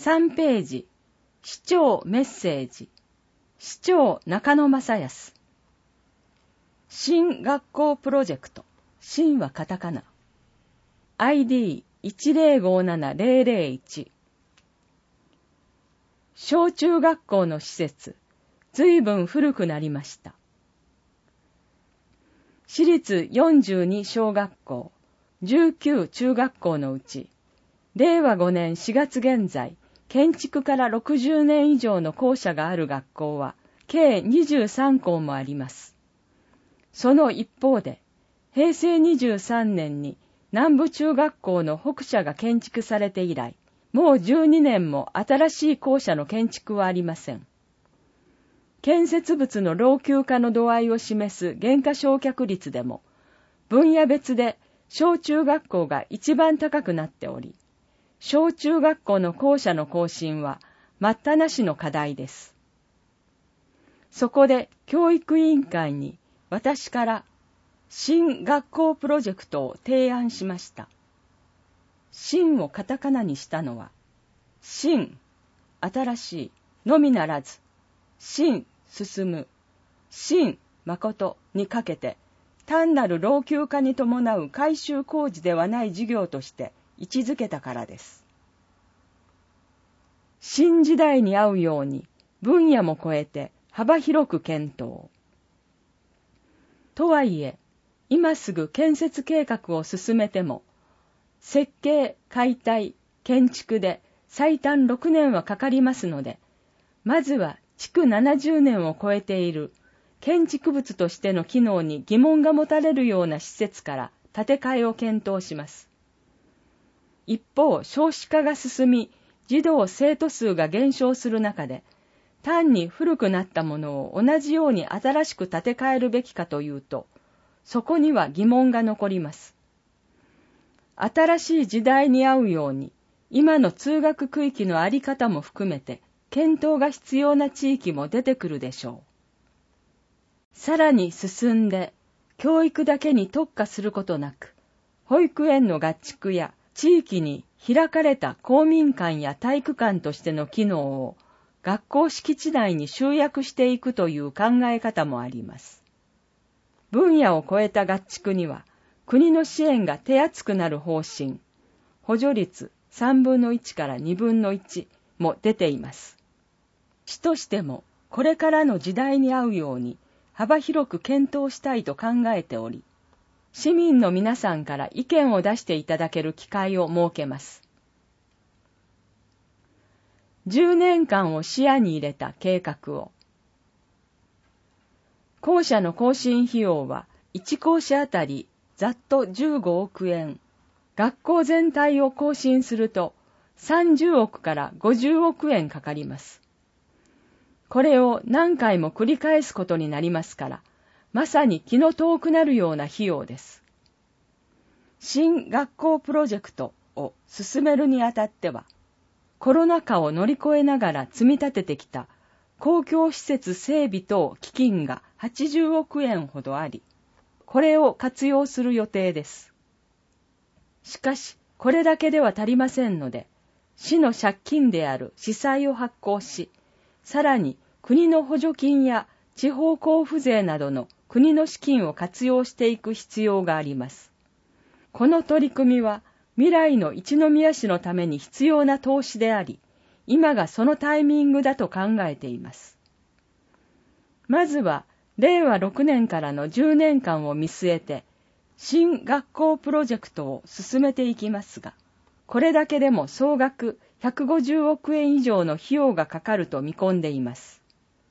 3ページ、市長メッセージ、市長中野正康。新学校プロジェクト、新はカタカナ。ID1057001。小中学校の施設、ずいぶん古くなりました。私立42小学校、19中学校のうち、令和5年4月現在、建築から60年以上の校舎がある学校は、計23校もあります。その一方で、平成23年に南部中学校の北舎が建築されて以来、もう12年も新しい校舎の建築はありません。建設物の老朽化の度合いを示す減価償却率でも、分野別で小中学校が一番高くなっており、小中学校の校舎の更新は待ったなしの課題です。そこで教育委員会に私から新学校プロジェクトを提案しました。新をカタカナにしたのは、新、新しいのみならず、新、進む、新、誠にかけて、単なる老朽化に伴う改修工事ではない事業として位置づけたからです。新時代に合うように分野も超えて幅広く検討。とはいえ、今すぐ建設計画を進めても、設計、解体、建築で最短6年はかかりますので、まずは築70年を超えている建築物としての機能に疑問が持たれるような施設から建て替えを検討します。一方、少子化が進み、児童生徒数が減少する中で、単に古くなったものを同じように新しく建て替えるべきかというと、そこには疑問が残ります。新しい時代に合うように、今の通学区域のあり方も含めて、検討が必要な地域も出てくるでしょう。さらに進んで、教育だけに特化することなく、保育園の合築や地域に開かれた公民館や体育館としての機能を学校敷地内に集約していくという考え方もあります。分野を超えた合築には、国の支援が手厚くなる方針、補助率3分の1から2分の1も出ています。市としてもこれからの時代に合うように幅広く検討したいと考えており、市民の皆さんから意見を出していただける機会を設けます。10年間を視野に入れた計画を。校舎の更新費用は1校舎あたりざっと15億円。学校全体を更新すると30億から50億円かかります。これを何回も繰り返すことになりますから、まさに気の遠くなるような費用です。新学校プロジェクトを進めるにあたっては、コロナ禍を乗り越えながら積み立ててきた公共施設整備等基金が80億円ほどあり、これを活用する予定です。しかし、これだけでは足りませんので、市の借金である市債を発行し、さらに国の補助金や地方交付税などの国の資金を活用していく必要があります。この取り組みは未来の一宮市のために必要な投資であり、今がそのタイミングだと考えています。まずは令和6年からの10年間を見据えて、新学校プロジェクトを進めていきますが、これだけでも総額150億円以上の費用がかかると見込んでいます。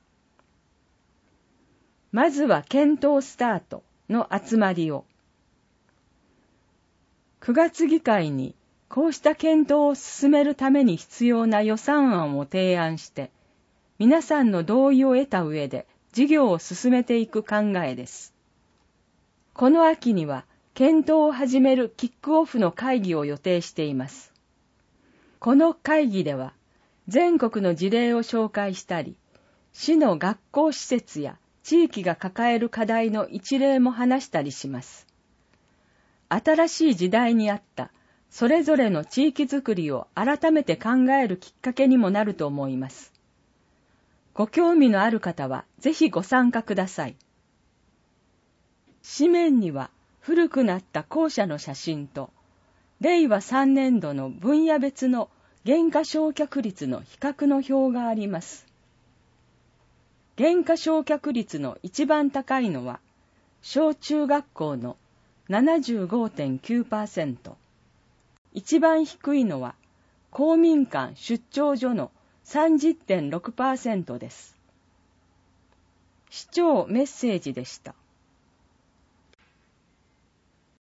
まずは検討スタートの集まりを。9月議会にこうした検討を進めるために必要な予算案を提案して、皆さんの同意を得た上で事業を進めていく考えです。この秋には検討を始めるキックオフの会議を予定しています。この会議では全国の事例を紹介したり、市の学校施設や地域が抱える課題の一例も話したりします。新しい時代に合ったそれぞれの地域づくりを改めて考えるきっかけにもなると思います。ご興味のある方はぜひご参加ください。紙面には古くなった校舎の写真と、令和3年度の分野別の減価償却率の比較の表があります。減価償却率の一番高いのは、小中学校の 75.9%、一番低いのは、公民館出張所の 30.6% です。市長メッセージでした。